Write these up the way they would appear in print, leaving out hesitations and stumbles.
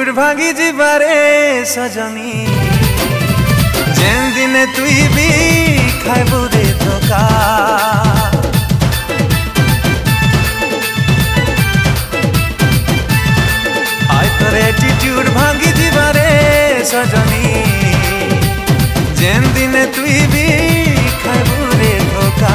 Attitude भांगी जीवारे सजनी जेन दिने तुई भी खाइबू रे धोखा। आय तोर एटीट्यूड भांगी जीवारे सजनी जेन दिने तुई भी खाइबू रे धोखा।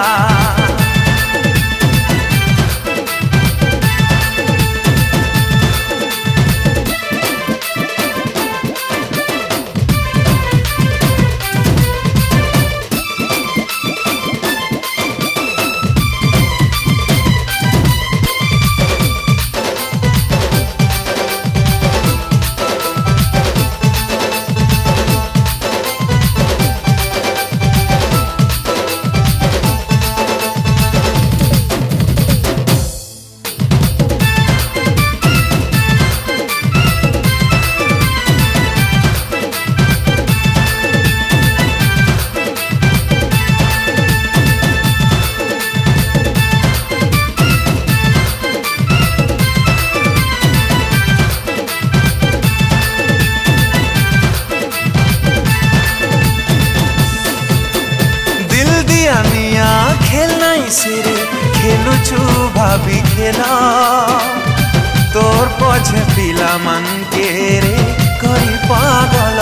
खेलना सिरे खेलुछु भाभी खेला तोर पछे पिला मन के रे करी पागल।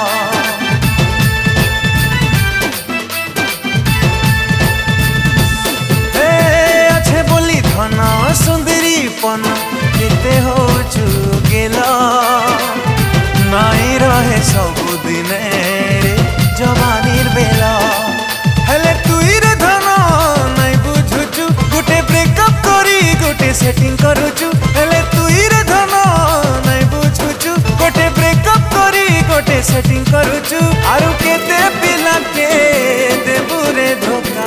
अच्छे बोली धन सुंदरी पन केते हो गेला नाई रहे सब दिन रे जवानीर बेला। हेले तुई रे धन नाई बुझुचु गुटे ब्रेकअप करी गुटे सेटिंग करुचु। हेले तुई रे धन नाई बुझुचु गुटे ब्रेकअप करी गुटे सेटिंग करुचु। आरु केते पिला के देबु रे धोखा।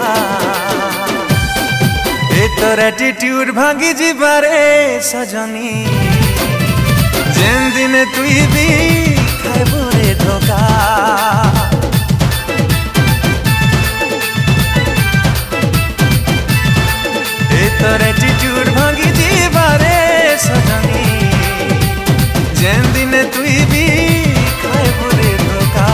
ए तोर एटीट्यूड भांगी जीवारे सजनी जेन दिने तुई भी खाइबु रे धोखा। तोर एटीट्यूड भांगी जीवारे सजनी जेन दिने तुई भी खाइबू रे धोखा।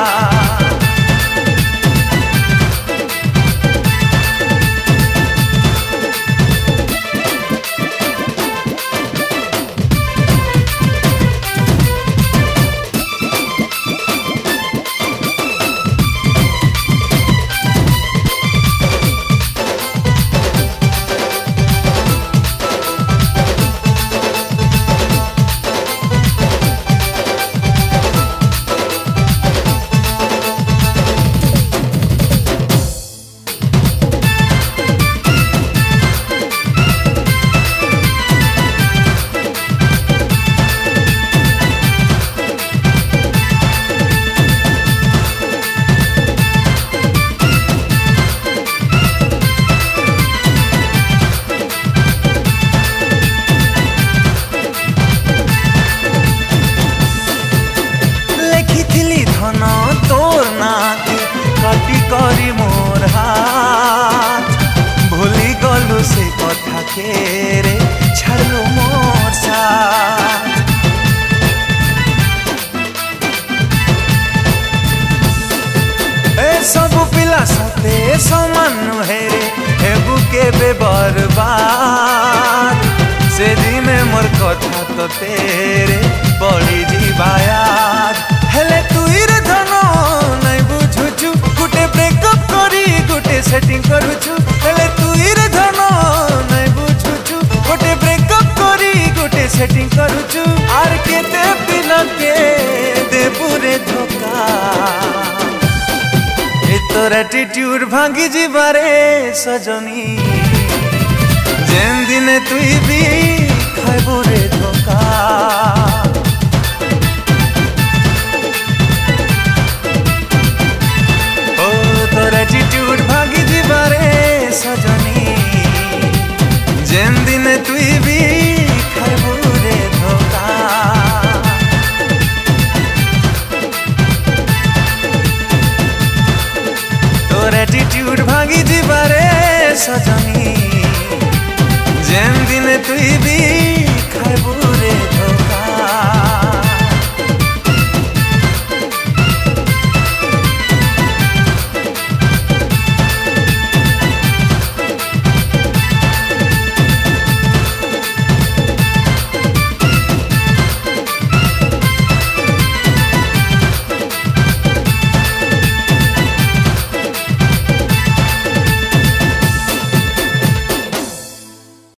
तोर नाती कटी करी मोर हाथ भूली गलु से कथा के रे छाड़लु मोर साथ। ए सब पिला सते समान नुहे रे हेबु के बे बर्बाद। से दिन मोर कथा तो तेरे पड़ी जीवा याद। हेले तुई रे धन नाई बुझुचु गुटे ब्रेकअप करी गुटे सेटिंग करुचु। हेले तुई रे धन नाई बुझुचु गुटे ब्रेकअप करी गुटे सेटिंग करुचु। आर केते पिला के देबु रे धोखा। ए तोर एटीट्यूड भांगी जीवारे सजनी जेन दिने तुई भी खाइबू रे धोखा। तोर एटीट्यूड भांगी जीवारे सजनी जेन दिने तुई भी खाइबू रे धोखा। तोर एटीट्यूड भांगी जीवारे सजनी जेन दिने तुई भी खाइबू